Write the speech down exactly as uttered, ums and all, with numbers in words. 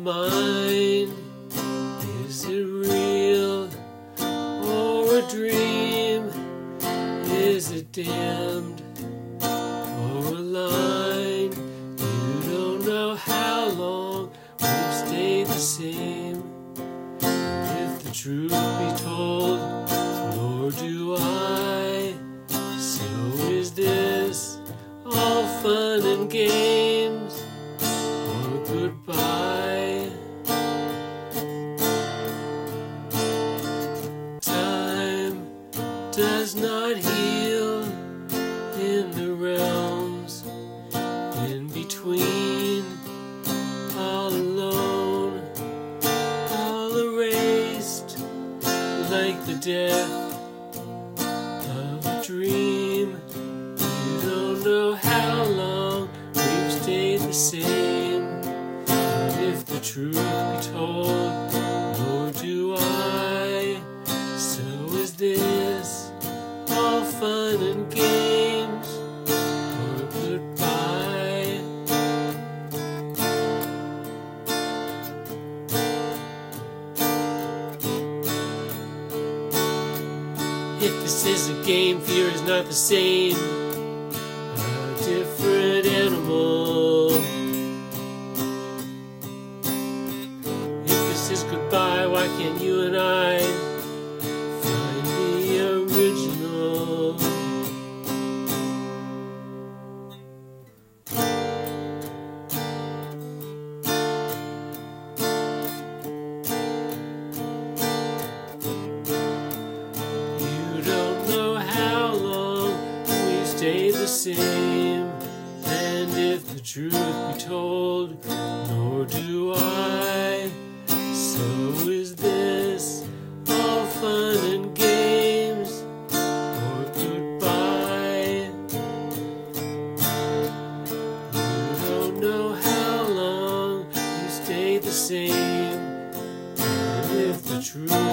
mind? Is it real or a dream? Is it damned or a line? You don't know how long we've stayed the same. If the truth be told, nor do I. So is this all fun and games or goodbye? Time does not heal in the realms in between. All alone, all erased, like the death of a dream. You don't know how long we've stayed the same. And if the truth be told, nor do I. So is this all fun and games or goodbye? If this is a game, fear is not the same. A different animal. If this is goodbye, why can't you and I find the original? You don't know how long we've stayed the same. And if the truth be told, nor do I. So is this all fun and games or goodbye? You don't know how long you stayed the same. And if the truth